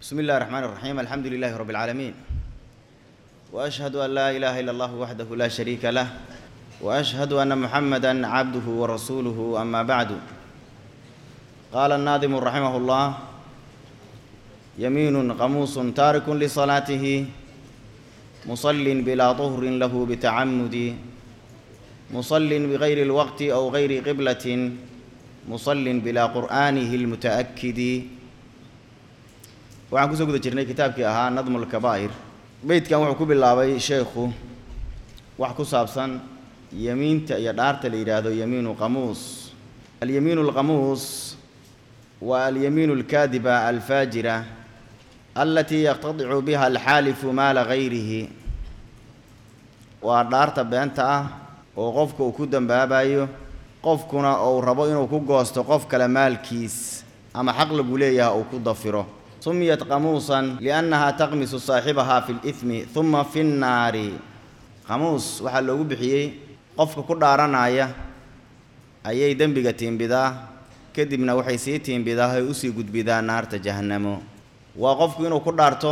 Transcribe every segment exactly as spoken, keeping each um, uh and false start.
بسم الله الرحمن الرحيم الحمد لله رب العالمين وأشهد أن لا إله إلا الله وحده لا شريك له وأشهد أن محمدًا عبده ورسوله أما بعد قال الناظم رحمه الله يمين قموص تارك لصلاته مصل بلا طهر له بتعمد مصل بغير الوقت أو غير قبلة مصل بلا قرآنه المتأكد waxaan ku soo guda jirnay kitaabkii ahaa nadmul kabaa'ir beedkan wuxuu ku bilaabay sheekhu wax ku saabsan yamiinta iyo dhaarta la yiraahdo yamiinu qamuus al-yamiinu al-qamuus wa al-yamiinu al-kaadiba al-faajira allati yaqtadi'u biha al-halifu maala ghayrihi waa dhaarta beenta ah oo qofku uu ku dambaabayo qofkuna uu rabo inuu ku goosto qof kale maalkiis ama xaq lagu leeyahay uu ku dafiro سميت قاموسا لأنها تقمص صاحبها في الإثم ثم في النار قاموس waxa loogu bixiyay qofka ku dhaaranaya ayay dambiga tiimbidaa kadibna waxay sii tiimbidaa ay u sii gudbidaa naarta jahannamo waa qofku inuu ku dhaarto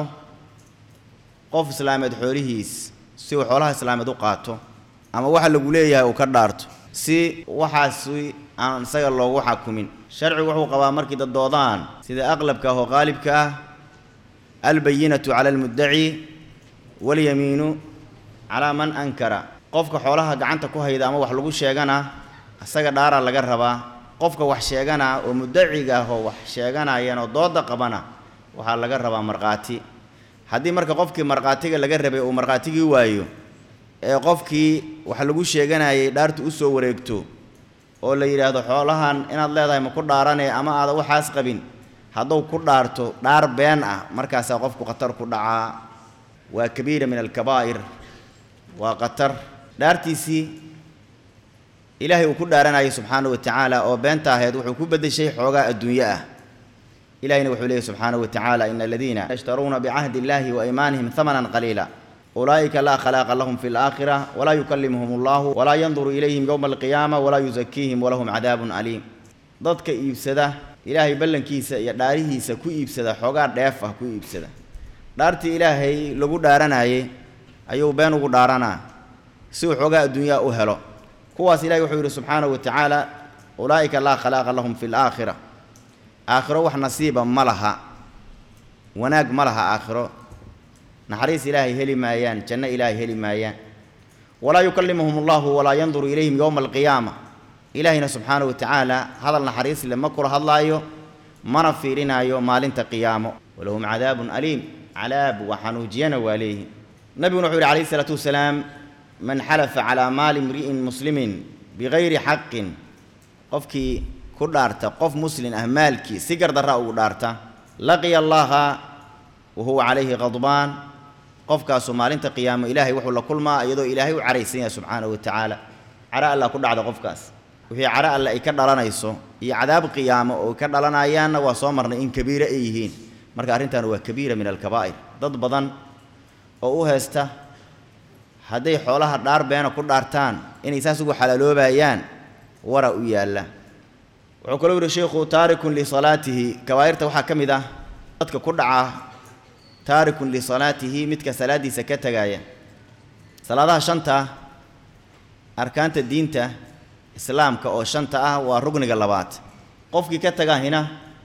qof islaameed xoolihiis si uu xoolaha islaameed u qaato ama waxa lagu leeyahay uu ka dhaarto si waxaas aan isaga loogu xukumin sharcigu wuxuu qabaa markii dad doodaan sida aqlabka oo qaalibka ah albayinatu ala almudda'i wal yaminu ala man ankara qofka xoolaha gacanta ku hayda ama wax lagu sheegana asaga dhaara laga rabaa qofka wax sheegana oo muddaciga ah oo wax sheeganayana dooda qabana waxa laga rabaa marqaati hadii marka qofkii marqaatiga laga rabay oo marqaatigii waayo ee qofkii wax lagu sheeganayay dhaartu u soo wareegto oo la yiraahdo xoolahan inaad leedahay ma ku dhaaranay ama aad waxaas qabin hadduu ku dhaarto dhaar been ah markaas qofku qatar ku dhacaa waa kabiira min al-kabaa'ir waa qatar dhaartiisi ilaahay uu ku dhaaranayo subhanahu wa ta'ala oo beenta ahayd wuxuu ku bedeshay xooga adduunyo ah ilaahayna wuxuu leeyahay subhanahu wa ta'ala innal ladina yashtaruna bi'ahdi Allahi wa aymanihim thamanan qalila أولئك لا خلاق لهم في الآخرة ولا يكلمهم الله ولا ينظر إليهم يوم القيامة ولا يزكيهم ولهم عذاب أليم ضدك إبسده إلهي بلن كيسة يداريه سكو إبسده حقار دافع كو إبسده دارتي إلهي لغو دارنا أيو بانو دارنا سو حقار الدنيا أهلا قواس إلهي وحيره سبحانه وتعالى أولئك لا خلاق لهم في الآخرة آخرة وح نصيبا ملها وناق ملها آخرة نحريس إلهي هلي مايان جنة إلهي هلي مايان ولا يكلمهم الله ولا ينظر إليهم يوم القيامة إلهنا سبحانه وتعالى هذا النحريس لما كره الله يو مر فيرنا يوم مال انت قيامه ولهم عذاب أليم عذاب وحنوجينا واليه نبي نوح عليه الصلاة والسلام من حلف على مال امرئ مسلم بغير حق قفكي كدارتا قف مسلم أهمالكي سيقر دراء دارتا لقي الله وهو عليه غضبان qofkaas maalinta qiyaamo ilaahay wuxuu la kulmaa iyadoo ilaahay u careysan subhanahu wa ta'ala cara alla ku dhacdo qofkaas wixii cara alla ay ka dhalanayso iyo cadaab qiyaamo oo ka dhalanayaan waa soo marnay in kabiira ay yihiin marka arintan waa kabiira min al-kabaa'ir dad badan oo u heesta haday xoolaha dhaar beena ku dhaartaan inay saas ugu xalaaloobayaan wara u yaala wuxuu kale uu sheekhu taarikun li salaatihi kabaa'irta waxa kamid ah dadka ku dhaca تارك لصلاته متك صلاتي سكتغايا صلاه شنطه اركان الدين تا اسلام كو شنطه اه وركنغا لبات قفكي كتغا هنا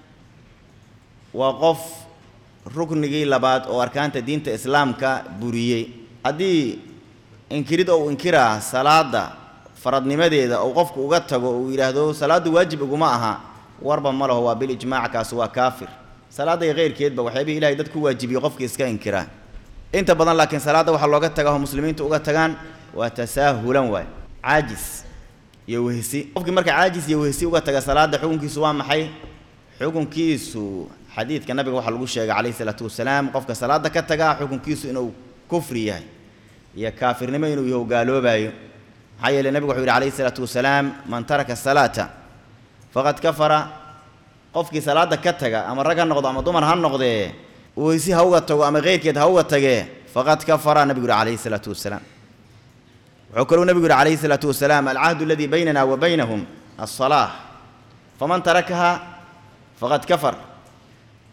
وقف ركنغي لبات او اركان الدين تا اسلام كا بوريي ادي انكريد او انكرا صلاه فرضنيمديدا او قفكو uga tago oo yiraahdo salaadu waajib ugu ma aha warba ma laho waa bil ijmaac kaas waa kaafir salaada غيرkeedba waxay ilaahay dadku waajibiyo qofkii iska inkira inta badan laakiin salaada waxa looga tagaa muslimiintu uga tagaan waa tasaahulan way aajis iyo wehsi qofkii marka aajis iyo wehsi uga taga salaada xukunkiisu waa maxay xukunkiisu xadiidka nabiga waxa lagu sheegay kaleey salatu wasalaam qofka salaada ka taga xukunkiisu inuu kufri yahay iyo kaafirnimo inuu yahay gaaloobayo hay'ale nabiga wuxuu yiri kaleey salatu wasalaam man taraka salata faqad kafara qofkii salaada ka taga ama rag noqdo ama dumar ha noqdee weysi ha uga tago ama qeyrkeed ha uga tagee faqad kafara nabiga kaleey salatu wasalaam wuxuu kaloo nabiga kaleey salatu wasalaam al-ahd alladhi baynana wa baynahum as-salah faman tarakaha faqad kafar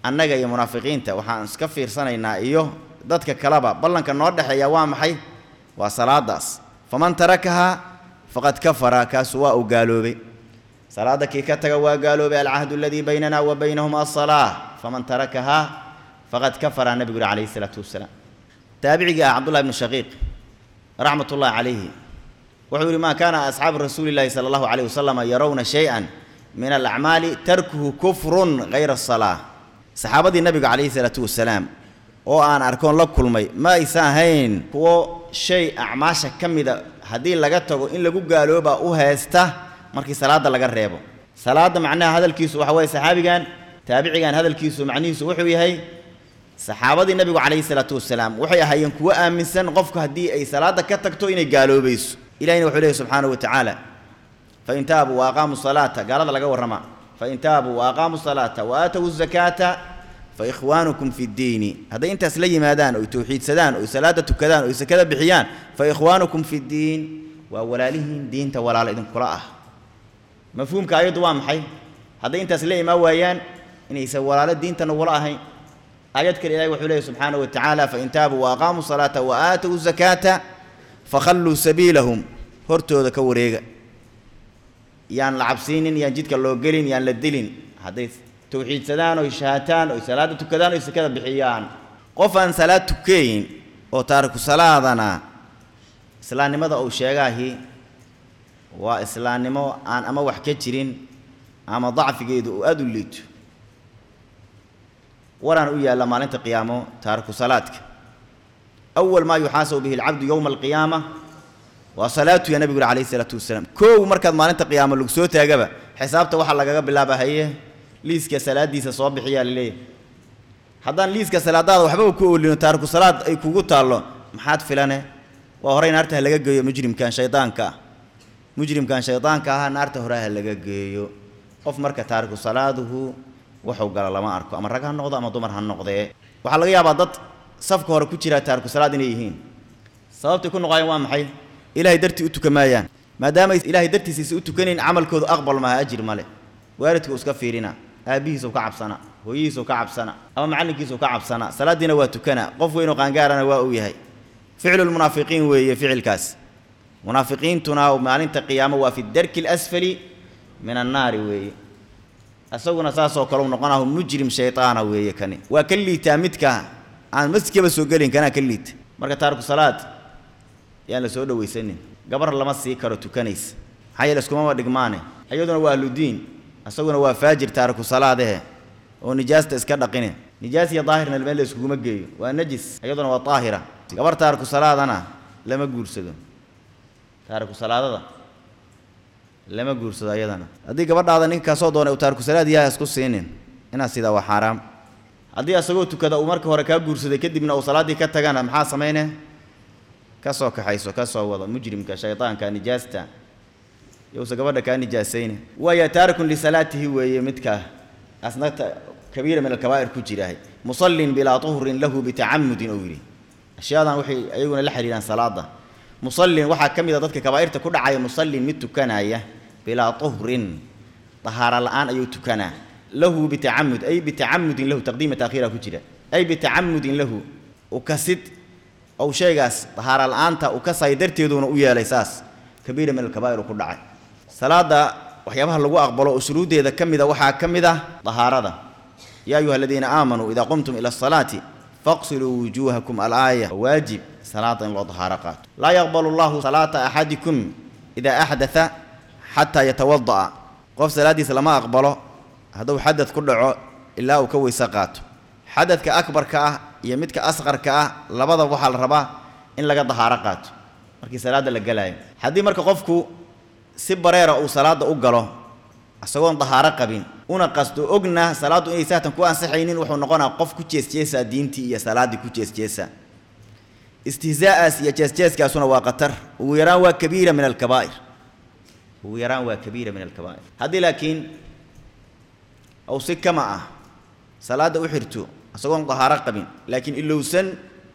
annaga iyo munaafiqiinta waxaan iska fiirsanaynaa iyo dadka kaleba ballanka noo dhaxeeya waa maxay waa salaadaas faman tarakaha faqad kafara kaasu waa u gaaloobay salaada kii ka taga waa gaaloobay alcahdu alladii baynana wa baynahum as-salaah faman tarakaha faqad kafara nabigu alayhi salatu wasalaam taabiciga Abdullah ibn Shaqiq rahmatullahi alayhi wuxuu yiri ma kana asxaabu rasuulillahi sallallahu alayhi wasallam yarawna shay'an min al-a'mali tarkuhu kufrun ghayra as-salaah saxaabadii nabiga alayhi salatu wasalaam oo aan arkoon la kulmay ma aysan hayn kuwo shay acmaasha kamida hadii laga tago in lagu gaalooba u heesta markii salaada laga reebo salaada macnaha hadalkiisu waxa way saxaabigan taabicigan hadalkiisu macnihiisu wuxuu yahay saxaabadii nabiga alayhi salatu wasalaam waxay ahaayeen kuwa aaminsan qofku hadii ay salaada ka tagto inay gaaloobayso ilaahina wuxuu leeyahay subhanahu wa ta'ala fa in taabu wa aqamu salata gaalada laga warrama fa in taabu wa aqamu salata wa atu zakata fa ikhwanukum fi ad-din hada intaas la yimaadaan oo tawxiid sadaan oo salaada tukadaan oo zakada bixiyaan fa ikhwanukum fi ad-din wa walalihin diinta walaal idin kula ah mafhuumka ayadu waa maxay hada intaas la imaa waayaan inay sa walaal diinta wala ahayn ayad kale ilaahay wuxuu leeyahay subhanahu wa ta'ala fa in taabu wa aqamu salata wa atu zakata fakhallu sabilahum hortooda ka wareega yaan la cabsiinin yaan jidka loo gelin yaan la dilin haday tawxiid sadaan oo shahaataan oo salaada tukadaan oo sakada bixiyaan qof aan salaad tukayn oo taariku salaadana islaamnimada oo sheegaahi waa islaamnimo aan ama wax ka jirin ama dacfigeedu oo aad u liito وران ويا لما أنت قيامه تارك صلاتك أول ما يحاسب به العبد يوم القيامة وصلاته يا نبي عليه الصلاة والسلام كو مركز ما أنت قيامه لقسوت يا جبا حسابته وحلا جبا بالله بهيه ليس كسلات دي صباح يا ليه حضان ليس كسلات هذا وحبه كو اللي تارك صلاة أي كوجو تعالى محاد فلانة وهرين نارته لقى مجرم كان شيطان كا مجرم كان شيطان كا نارته هراه لقى قف مركز تارك صلاته wuxuu gal lama arko ama rag ha noqdo ama dumar ha noqdee waxa laga yaabaa dad safka hore ku jira taarku salaad inay yihiin sababta ku noqayaan waa maxay ilaahay dartii u tukamayaan maadaama ilaahay dartiisa u tukaneen amalkoodu aqbal ma ajir male waalidku iska fiirina aabihiisu ka cabsana hooyihiisu ka cabsana ama macalinkiisu ka cabsana salaadina waa tukana qof weyn oo qaangaarana waa uu yahay ficilul munaafiqiin weeye ficilkaas munaafiqiintuna maalinta qiyaamo waa fi darki al-asfali min an-naar weeye asaguna saasoo kale uu noqonayo mujrim shaytaana weeye kani waa kaliita midka aan maskiba soo galin kana kaliita marka taarku salaad yaan la soo dhaweysanin gabar lama sii karo tukanays hayl iskuma dhigmaane ayaduna waa ludiin asaguna waa faajir taarku salaadahe oo nijaasta iska dhaqine nijaas iyo daahirna meel iskuma geeyo waa najis ayaduna waa taahira gabar taarku salaadana lama guursado taarku salaadada lama guursado ayadana hadii gabadhaada ninka soo doonay uu taarku salaad yahay isku siinin ina sida waa xaraam hadii asagoo tukada uu marka hore ka guursaday kadibna uu salaadii ka tagana maxaa sameeyne ka soo kaxayso ka soo wada mujrimka shaytaanka nijaasta yow gabadha ka nijaasayne waya taarikun li salaatihi weeye midka asnata kabiira min al-kabaa'ir ku jiraahay musallin bila tuhrin lahu bi ta'ammudin aw yiri ashiyaadan wixii ayaguna la xiriiraan salaada musallin waxa kamida dadka kabaa'irta ku dhacay musallin mid tukanaya بلا طهر طهارة الآن أيو تكنا له بتعمد أي بتعمد له تقديم تأخيره كجرا أي بتعمد له وكسد أو شيء قاس طهارة الآن تا وكسا يدرتي دون ويا الأساس كبيرة من الكبائر وكل عين صلاة وحيابها اللي أقبلوا أسرود إذا كم إذا وحى كم إذا طهارة ده. يا أيها الذين آمنوا إذا قمتم إلى الصلاة فاغسلوا وجوهكم الآية واجب صلاة وطهارات لا يقبل الله صلاة أحدكم إذا أحدث حتى يتوضأ قف صلاة سلام أقبله هذا حدث كله إلا وكوي سقات حدث كأكبر كأ يمد كأصغر كأ لبض وحال ربا إن لقى طهارات مركي صلاة للجلاي حدي مركي قفكو سبريرة أو صلاة أقله أسوون طهارة قبين una qasdo ogna salaadu inay saatan ku ansaxaynin wuxuu noqonaa qof ku jeesjeesa diintii iyo salaadii ku jeesjeesa istihzaa'as iyo jeesjeeskaasuna waa qatar ugu yaraan waa kabiira min al-kabaa'ir ugu yaraan waa kabiira min al-kabaa'ir hadii laakiin aw si kama ah salaada u xirto asagoon tahaara qabin laakiin ilowsan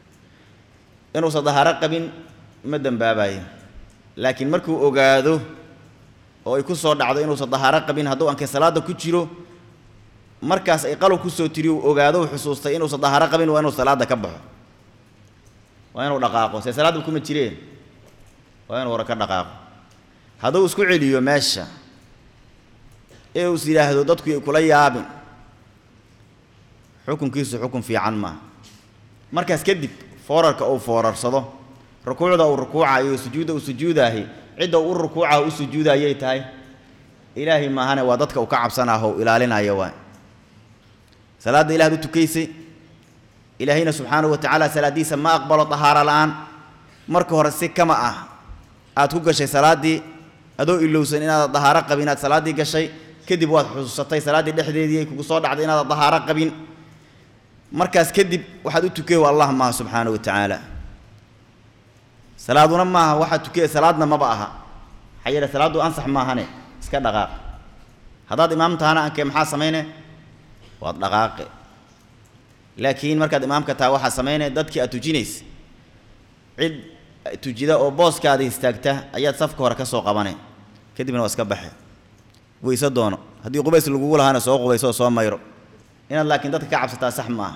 inuu tahaara qabin ma dambaabaayo laakiin markuu ogaado oo ay ku soo dhacdo inuu tahaara qabin haduu anka salaada ku jiro markaas ay qalab ku soo tiriyo ogaado xusuustay inuu sadahara qabin waa inuu salaada ka baxo waa inuu dhaqaaqo si salaadu kuma jireen waa inuu wara ka dhaqaaqo haduu isku celiyo meesha ee uu yiraahdo dadku ay kula yaabin xukunkiisu xukun fiican ma markaas kadib foorarka oo foorarsado rukuucda oo rukuucayo sujuuda oo sujuudahay cid oo rukuuca oo sujuudayay tahay ilaahi ma hana waa dadka uu ka cabsanayo ilaalinayo waa salaada ilaahay tukaysay ilaahina subhanahu wa ta'ala salaadiisa ma aqbalo tahara laan marka hore si kama ah aad ku gashay salaadii adoo ilowsan inaad tahara qabin aad salaadii gashay kadib waad xusuusatay salaadii dhexdeedii ay kugu soo dhacday inaad tahara qabin markaas kadib waxaad u tukay Allah ma subhanahu wa ta'ala salaaduna ma waxa tukay salaadna ma baaha hayra salaadu ansax ma hane iska dhaqaaq hadaad imaamtaana anke maxaa sameeyne waad dhaqaaqe laakiin markaad imaamka taa waxa sameeyne dadkii aad tujinays cid tujida oo booskaada istaagta ayaad safka hore ka soo qabanay kadibna waa iska baxay waysa doono hadii qubays lagu lahaana soo qubayso soo mayro inaad laakiin dadka ka cabsataa sax ma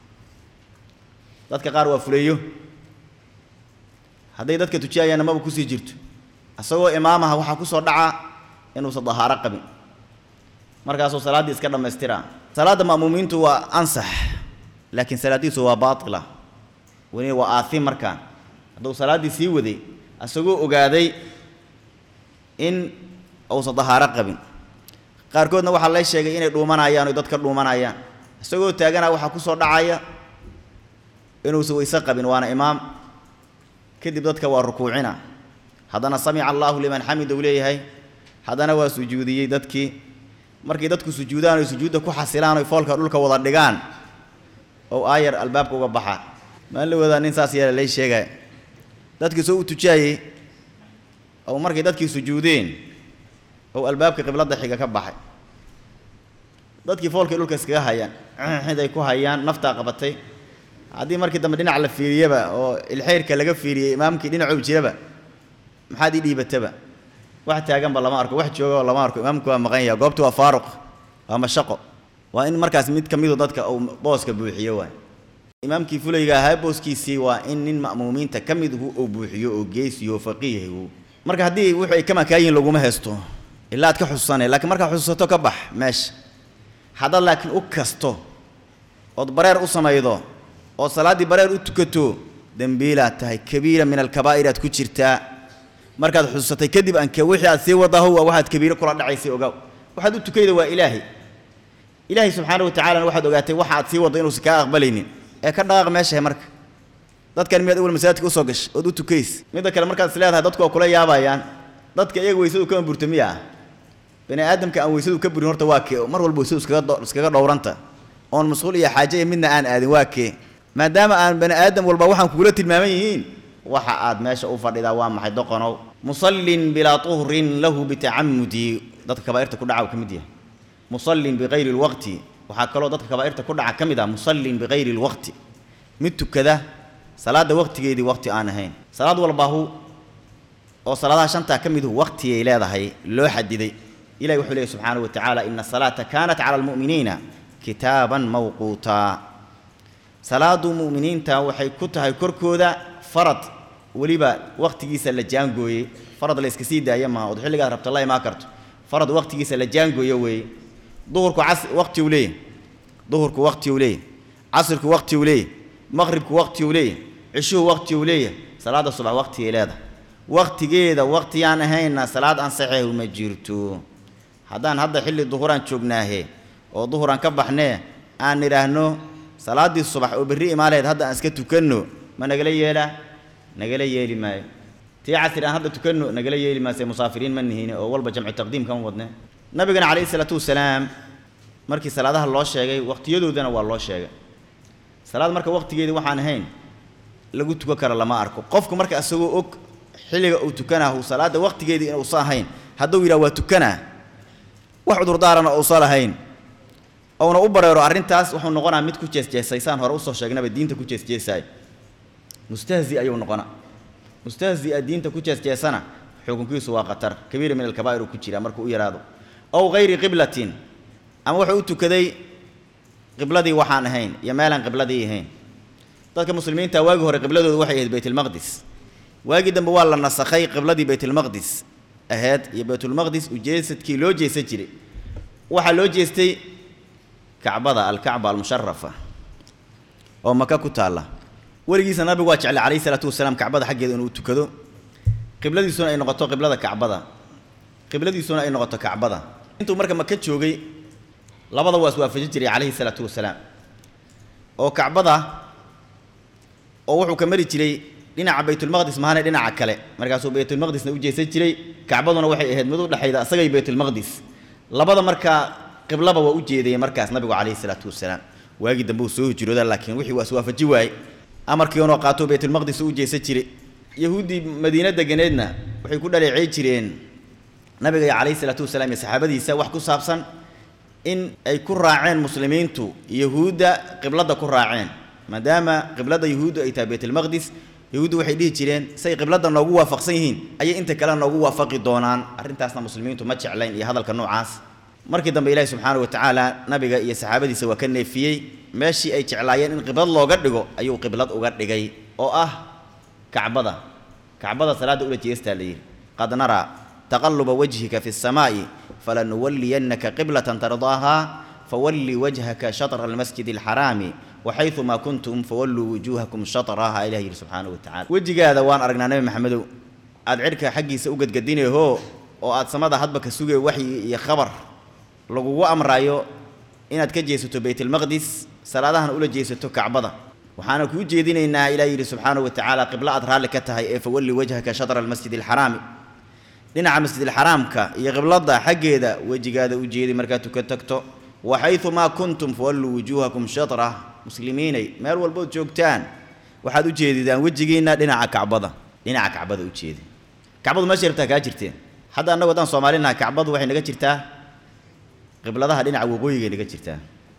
dadka qaar waa fuleeyo haday dadka tujiyayana ma ku sii jirto asagoo imaamaha waxa ku soo dhaca inuu sadahara qabin markaas oo salaadii iska dhameystira salaada ma'muumiintu waa ansax laakiin salaadiisu waa baatila wani waa aathim markaan haduu salaadii sii waday asagoo ogaaday in uu sadahara qabin qaarkoodna waxa la sheegay inay dhuumanayaan oo dadka dhuumanayaan asagoo taagana waxa ku soo dhacaya inuu waysa qabin waana imaam kadib dadka waa rukuucina hadana sami'a Allahu liman hamidahu leeyahay hadana waa sujuudiyay dadkii markii dadku sujuudaan oo sujuuda ku xasilaan oo foolka dhulka wada dhigaan oo aayar albaabka uga baxa ma la wada nin saas yeelay lay sheegay dadkii soo u tujayay oo markii dadkii sujuudeen oo albaabka qiblada xiga ka baxay dadkii foolka dhulka iskaga hayaan xiday ku hayaan nafta qabatay hadii markii dambe dhinac la fiiriyaba oo ilxeerka laga fiiriyay imaamkii dhinacu jiraba maxaad ii dhiibataba wax taagan ba lama arko wax jooga lama arko imaamku waa maqan yahay goobtu waa faaruq waa mashaqo waa in markaas mid kamid ah dadka oo booska buuxiyo waa imaamkii fulayga ahaa booskiisii waa in nin ma'muumiinta kamid uu buuxiyo oo geesiyo faqiihiyo marka hadii wuxuu ay kama kaayin laguma heesto ilaa aad ka xusuusanay laakiin marka xusuusato ka bax meesha hada laakiin u kasto oo bareer u sameeydo oo salaadii bareer u tukato dambiila tahay kabiira min al-kabaa'ir ku jirtaa markaad xusuusatay kadib anka wixii aad sii wadaho waa waxaad kabiira kula dhacaysay ogaw waxaad u tukayda waa ilaahi ilaahi subhanahu wa ta'ala waxaad ogaatay waxa aad sii wado inuu ka aqbalaynin ee ka dhaaq meesha marka dadkan mid awal masaajidka u soo gash oo u tukays mid kale markaad isleedahay dadku waa kula yaabayaan dadka iyagu weysadu ka burtamiya bani aadamka aan weysadu ka burin horta waa kee mar walba weysadu iskaga iskaga dhowranta oon mas'uul iyo xaaje midna aan aadin waa kee maadaama aan bani aadam walba waxaan kula tilmaaman yihiin waxa aad meesha u fadhida waa maxay doqonow musallin bila tuhrin lahu bita'ammudi dadka kabaa'irta ku dhaca kamid yahay musallin bighayri alwaqti waxa kale oo dadka kabaa'irta ku dhaca kamid ah musallin bighayri alwaqti mid tukada salaada waqtigeedii waqti aan ahayn salaad walba hu oo salaadaha shanta kamid ah waqti ay leedahay loo xadiday ilaahay wuxuu leeyahay subhanahu wa ta'ala inna salata kanat 'ala almu'minina kitaban mawquta salaadu mu'miniinta waxay ku tahay korkooda farad waliba waqtigiisa la jaangooyay farad la iska sii daayay ma oo xilliga rabta Allah ma karto farad waqtigiisa la jaangooyay way duhurku waqti u leey duhurku waqti u leey asrku waqti u leey maghribku waqti u leey cishu waqti u leey salaada subax waqti leeda waqtigeeda waqti aan ahayna salaad aan saxiix uma jirto hadaan hadda xilli duhuran joognaahe oo duhuran ka baxnee aan niraahno salaadii subax oo bari imaaleed hadda aan iska tukanno ma nagala yeela nagala yeeli maayo tii casr aan hadda tukanno nagala yeeli maayo musaafiriin man nihiin oo walba jamci taqdiim kan wadna nabigana kaleey salaatu wasalaam markii salaadaha loo sheegay waqtiyadoodana waa loo sheegay salaad marka waqtigeedii waxaan ahayn lagu tukan karo lama arko qofku marka asagoo og xilliga uu tukanayo salaada waqtigeedii inuu saahayn haduu yiraahdo waa tukana wax udur daarana oo salahayn awna u bareero arintaas wuxuu noqonaa mid ku jeesjeesaysan hore u soo sheegnaba diinta ku jeesjeesay mustahzi ayuu noqonaa mustahzi diinta ku jeesjeesana xukunkiisu waa qatar kabiir min al-kabaa'ir ku jira markuu u yiraahdo aw ghayri qiblatin ama wuxuu tukaday qibladii waxaan ahayn iyo meelaan qibladii ahayn dadka muslimiinta waagi hore qibladoodu waxay ahayd baytul maqdis waagi dambe waa la nasakhay qibladii baytul maqdis ahayd iyo baytul maqdis u jeesadkii loo jeesan jiray waxa loo jeestay kacbada al-kacba al-musharrafa oo maka ku taala warigiisa nabigu waa jecel kaleey salaatu wasalaam kacbada xageeda inuu tukado qibladiisuna ay noqoto qiblada kacbada qibladiisuna ay noqoto kacbada intuu marka maka joogay labada waa iswaafajin jiray kaleey salaatu wasalaam oo kacbada oo wuxuu ka mari jiray dhinaca baytul maqdis maana dhinaca kale markaasuu baytul maqdisna u jeesan jiray kacbaduna waxay ahayd mid u dhaxayda asaga iyo baytul maqdis labada marka qiblaba waa u jeediyay markaas nabigu kaleey salaatu wasalaam waagi dambe uu soo hijrooda laakiin wixii waa iswaafaji waay amarkii inuu qaato baytul maqdis u jeesan jiray yahuudi madiina deganeedna waxay ku dhaleecay jireen nabiga kaleey salaatu wasalaam iyo saxaabadiisa wax ku saabsan in ay ku raaceen muslimiintu yahuuda qiblada ku raaceen maadaama qiblada yahuudu ay tahay baytul maqdis yahuudu waxay dhihi jireen say qiblada noogu waafaqsan yihiin ayay inta kale noogu waafaqi doonaan arrintaasna muslimiintu ma jeclayn iyo hadalka noocaas markii dambe ilaahay subxaanahu wa tacaala nabiga iyo saxaabadiisa waa ka neefiyey meeshii ay jeclaayeen in qiblad looga dhigo ayuu qiblad uga dhigay oo ah kacbada kacbada salaada ula jeestaa la yidhi qad naraa taqalluba wajhika fi samaa'i falanuwalliyannaka qiblatan tardaaha fawalli wajhaka shatra almasjidi alxaraami وحيثما كنتم فولوا وجوهكم شطرها إلهي سبحانه وتعالى وجهاذا وان أرجنا نبي محمد أدعيك حقي سوقت قدينه هو وأد سماده حدبك السوق وحي يخبر لقوا أمر رايو إن أتكجيسوا بيت المقدس سلادها أولى جيسوا كعبضة وحنا كوجي دين إن إلهي سبحانه وتعالى قبل أظهر لك تهي فولي وجهك شطر المسجد الحرام لنا على المسجد الحرام كا يقبل الله حقي ذا وجهاذا وجهي مركاتك تكتو وحيثما كنتم فولوا وجوهكم شطره مسلميني مال والبود جوجتان waxaad u jeedidaan wajigeena dhinaca kacbada dhinaca kacbada u jeedi kacbadu ma jirtaa ka jirteen hadda anagu wadan Soomaalina kacbadu waxay naga jirtaa qibladaha dhinaca waqooyiga naga jirtaa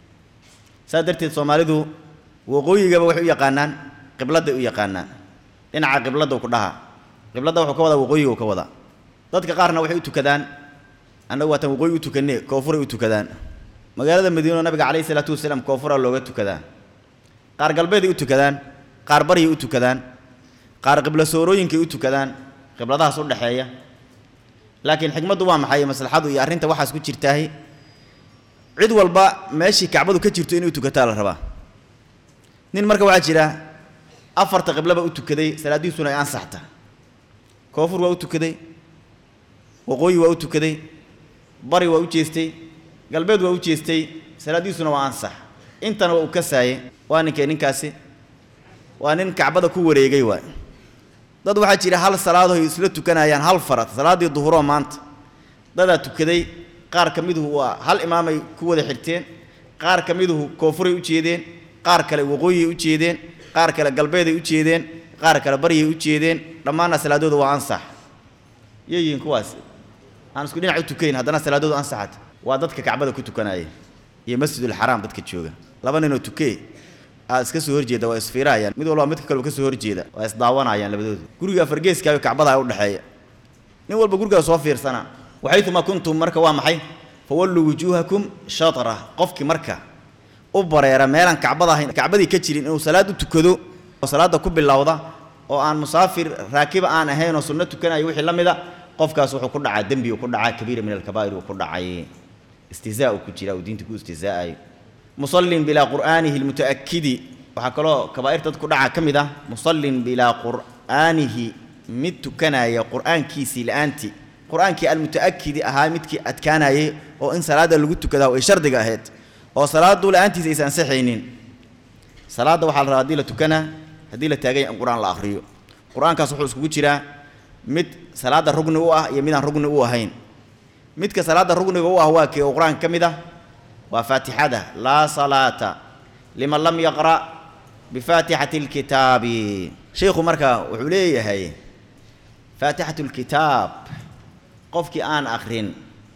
saadarteed Soomaalidu waqooyiga waxay u yaqaanaan qiblada u yaqaanaan dhinaca qiblada ku dhaha qiblada wuxuu ka wada waqooyiga ka wada dadka qaarna waxay u tukadaan anagu wadan waqooyi u tukanay koonfur u tukadaan magaalada Madiina nabiga kaleey salaatu wasalaam koonfur looga tukadaa qaar galbeed u tukadaan qaar bari u tukadaan qaar qibla soorooyinka u tukadaan qibladahaas u dhaxeeya laakiin xigmadu waa maxay maslaxadu iyo arinta waxaas ku jirtaahay cid walba meeshii kacbadu ka jirto inuu tukataa la rabaa nin marka waxa jira afarta qiblaba u tukaday salaadiisuna ay ansaxta koonfur waa u tukaday waqooyi waa u tukaday bari waa u jeestay galbeed waa u jeestay salaadiisuna waa ansax intana waa u kasaaye waa ninkee ninkaasi waa nin kacbada ku wareegay waa dad waxa jira hal salaado ay isla tukanayaan hal farad salaadii duhuro maanta dada tukaday qaar kamiduhu waa hal imaamay ku wada xirteen qaar kamiduhu koonfuray u jeedeen qaar kale waqooyi u jeedeen qaar kale galbeed ay u jeedeen qaar kale bari ay u jeedeen dhamaana salaadoodu waa ansax yeeyeen kuwaas aan isku dhinac u tukayn hadana salaadoodu ansaxat waa dadka kacbada ku tukanaya iyo masjidul haram dadka jooga laba nin oo tukay aad iska soo horjeeda waa isfiirayaan mid walba mid kale ka soo horjeeda waa isdaawanayaan labadoodu guriga fargeeska iyo kacbada ay u dhaxeeya nin walba guriga soo fiirsana waxaytuma kuntum marka waa maxay fawallu wujuhakum shatra qofki marka u bareera meelan kacbada ahayn kacbadii ka jirin inuu salaad u tukado oo salaada ku bilowda oo aan musaafir raakiba aan ahayn oo sunnah tukanayo wixii lamida qofkaas wuxuu ku dhacaa dambi uu ku dhacaa kabiira min al-kabaa'ir uu ku dhacay استهزاء كجرا ودينتي كو استهزاء مصل بلا قرآنه المتأكد وحكلو كبائر تذكر دعا كمدا مصل بلا قرآنه مت كان يا قرآن كيسي لأنتي قرآن كي المتأكد أهامتك أتكانا يه وإن صلاة اللي قلت كذا وإشار دقاهد وصلاة لأنتي زي سنسحينين صلاة وحال رادي لتكنا هدي لتاجي القرآن الآخريو قرآن كصحوس كجرا مت صلاة الركن واه يمين الركن واهين midka salaada rugniga uu ah waa kii quraan kamida wa faatihada la salata liman lam yaqra bi fatihati alkitabi sheekhu marka wuxuu leeyahay fatihatu alkitab qofkii aan akhrin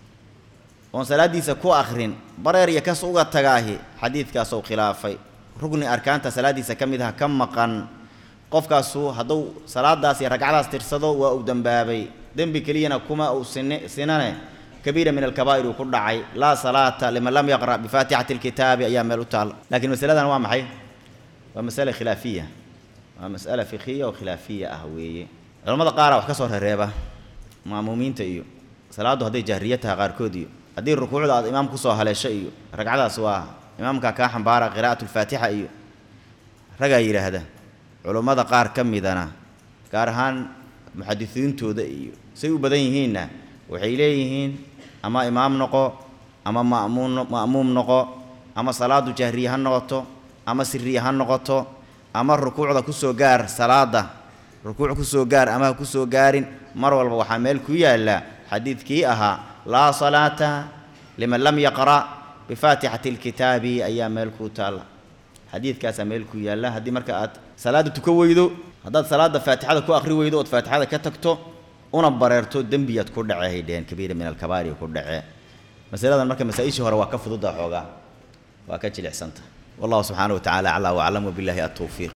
oo salaadiisa ku akhrin bareer iyo kas uga tagaahi xadiidkaas oo khilaafay rugni arkaanta salaadiisa kamid ah kam maqan qofkaas haduu salaadaas iyo ragcadaas tirsado waa u dambaabay dambi kaliyana kuma uu sinane كبيرة من الكبائر وكل عي لا صلاة لمن لم يقرأ بفاتحة الكتاب أيام الأتال لكن مسألة أنواع محي ومسألة خلافية ومسألة فقهية وخلافية أهوية علماء قارئ وكسر الريبة مأمومين تيو صلاة هذه جهريتها غير كوديو هذه الركوع على الإمام كسوها لا شيء ركعة سواء إمام كاكاحن بارا قراءة الفاتحة أيو رجع إلى هذا علماء قار كم إذا كارهان محدثين تودا أيو سيو بدين هنا وحيليهن أما إمام نقو أما مأمون مأموم نقو أما صلاة جهرية نقطة أما سرية نقطة أما الركوع ذا كسو جار صلاة ركوع كسو جار أما كسو جار مروى وحمل كويا لا حديث كي أها لا صلاة لمن لم يقرأ بفاتحة الكتاب أيام الكوتال حديث كاس ملكو يا الله هذه مركات صلاة تكويدو هذا صلاة فاتحة كو آخر ويدو فاتحة كتكتو ونبررتو دنبيات كل عهيدين كبيرة من الكبار وكل عه مثلا المركب مسائل شهر وكف ضد حوجا وكتش الإحسنت والله سبحانه وتعالى على وعلم بالله التوفيق.